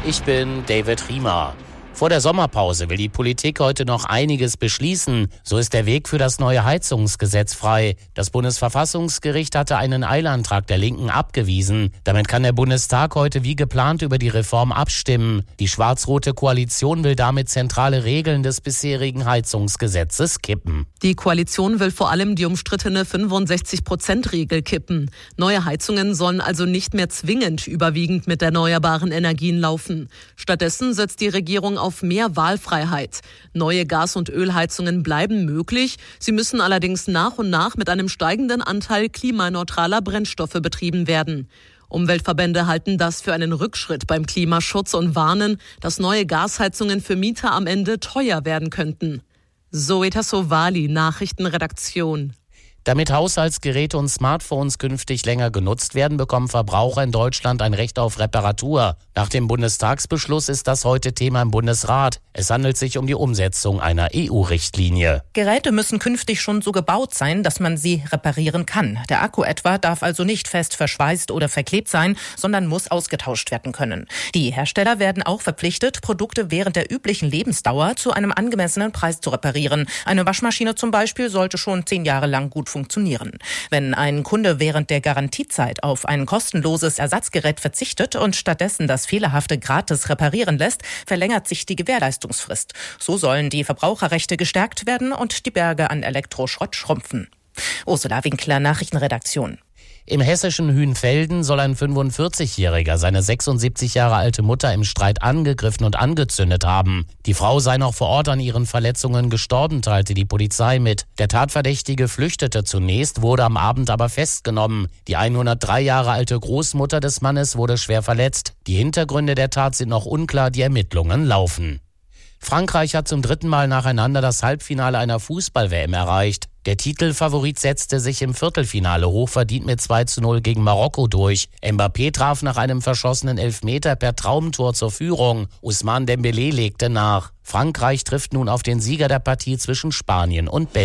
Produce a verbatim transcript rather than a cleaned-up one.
Ich bin David Riemer. Vor der Sommerpause will die Politik heute noch einiges beschließen. So ist der Weg für das neue Heizungsgesetz frei. Das Bundesverfassungsgericht hatte einen Eilantrag der Linken abgewiesen. Damit kann der Bundestag heute wie geplant über die Reform abstimmen. Die schwarz-rote Koalition will damit zentrale Regeln des bisherigen Heizungsgesetzes kippen. Die Koalition will vor allem die umstrittene fünfundsechzig Prozent Regel kippen. Neue Heizungen sollen also nicht mehr zwingend überwiegend mit erneuerbaren Energien laufen. Stattdessen setzt die Regierung auf auf mehr Wahlfreiheit. Neue Gas- und Ölheizungen bleiben möglich. Sie müssen allerdings nach und nach mit einem steigenden Anteil klimaneutraler Brennstoffe betrieben werden. Umweltverbände halten das für einen Rückschritt beim Klimaschutz und warnen, dass neue Gasheizungen für Mieter am Ende teuer werden könnten. Zoe Tassovali, Nachrichtenredaktion. Damit Haushaltsgeräte und Smartphones künftig länger genutzt werden, bekommen Verbraucher in Deutschland ein Recht auf Reparatur. Nach dem Bundestagsbeschluss ist das heute Thema im Bundesrat. Es handelt sich um die Umsetzung einer E U-Richtlinie. Geräte müssen künftig schon so gebaut sein, dass man sie reparieren kann. Der Akku etwa darf also nicht fest verschweißt oder verklebt sein, sondern muss ausgetauscht werden können. Die Hersteller werden auch verpflichtet, Produkte während der üblichen Lebensdauer zu einem angemessenen Preis zu reparieren. Eine Waschmaschine zum Beispiel sollte schon zehn Jahre lang gut funktionieren. funktionieren. Wenn ein Kunde während der Garantiezeit auf ein kostenloses Ersatzgerät verzichtet und stattdessen das Fehlerhafte gratis reparieren lässt, verlängert sich die Gewährleistungsfrist. So sollen die Verbraucherrechte gestärkt werden und die Berge an Elektroschrott schrumpfen. Ursula Winkler, Nachrichtenredaktion. Im hessischen Hünfelden soll ein fünfundvierzigjähriger seine sechsundsiebzig Jahre alte Mutter im Streit angegriffen und angezündet haben. Die Frau sei noch vor Ort an ihren Verletzungen gestorben, teilte die Polizei mit. Der Tatverdächtige flüchtete zunächst, wurde am Abend aber festgenommen. Die hundertdrei Jahre alte Großmutter des Mannes wurde schwer verletzt. Die Hintergründe der Tat sind noch unklar, die Ermittlungen laufen. Frankreich hat zum dritten Mal nacheinander das Halbfinale einer Fußball-W M erreicht. Der Titelfavorit setzte sich im Viertelfinale hochverdient mit zwei zu null gegen Marokko durch. Mbappé traf nach einem verschossenen Elfmeter per Traumtor zur Führung. Ousmane Dembélé legte nach. Frankreich trifft nun auf den Sieger der Partie zwischen Spanien und Belgien.